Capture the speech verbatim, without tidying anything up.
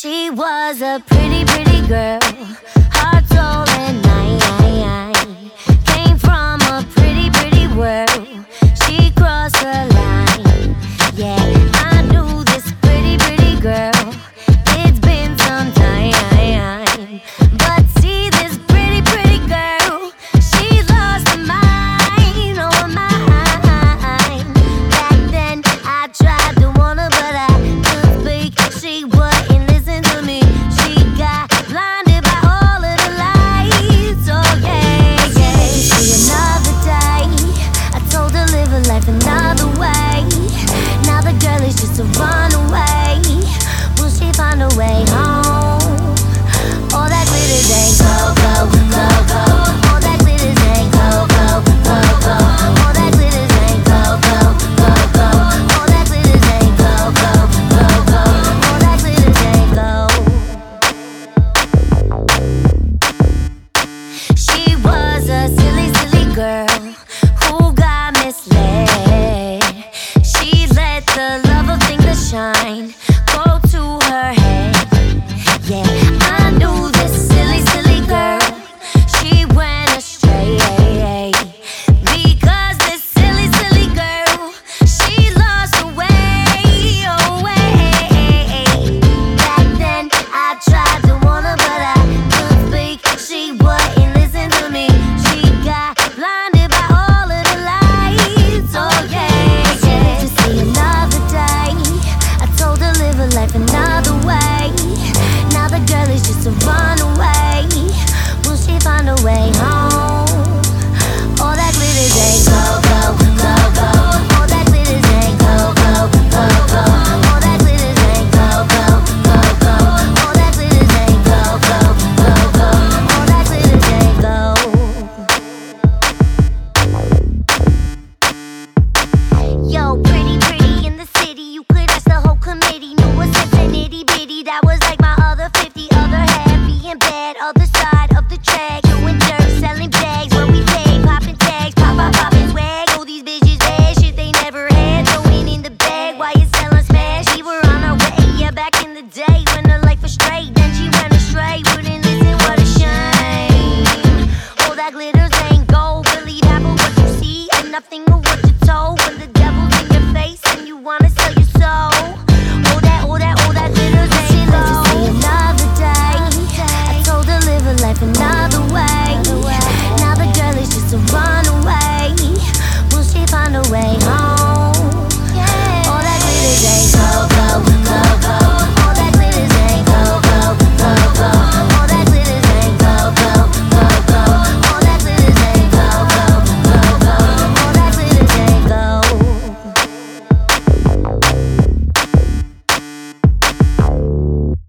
She was a pretty, pretty girl, heart, soul, and night. Came from a pretty, pretty world. She crossed the line. Yeah, I knew this pretty, pretty girl. It's been some time, but see this pretty, pretty girl, she lost her mind, oh her mind. Back then I tried to warn her, but I couldn't speak. She wouldn't listen to me. She got blinded by all of the lights. Oh yeah, yeah. See another day, I told her live her life another way. Now the girl is just a runaway. Will she find a way home? All that glitters ain't gold, gold, gold, gold. All that glitters ain't gold, gold, gold, gold. All that glitters ain't gold, gold, gold, gold. All that glitters ain't gold, gold, gold, gold. All that glitters ain't gold. She was a silly, silly girl who got misled. She let the love of things shine go to her head. Yeah, I knew this silly, silly girl. She went astray because this silly, silly girl, she lost her way, oh way. Back then I tried to warn her, but I couldn't speak. She wouldn't listen to me. She got blinded by all of the lights. Oh yeah, yeah. To see another day, I told her live her life another way. Now the girl is just a runaway. Will she find a way home? All that glitters ain't gold, gold, gold, gold. All that glitters ain't gold, gold, gold, gold. All that glitters ain't gold, gold, gold, gold. All that glitters ain't gold, gold, gold, gold. All that glitters ain't gold. Yo, pretty, pretty in the city. You could ask the whole committee. Knew a sense of nitty bitty. That was like my other fifty. Other half being bad. Other side of the track. Doing dirt, selling bags. When we pay, popping tags. Pop, pop, popping swag. Oh, these bitches bad. Shit they never had. Throwing in the bag while you selling smash. We were on our way. Yeah, back in the day when the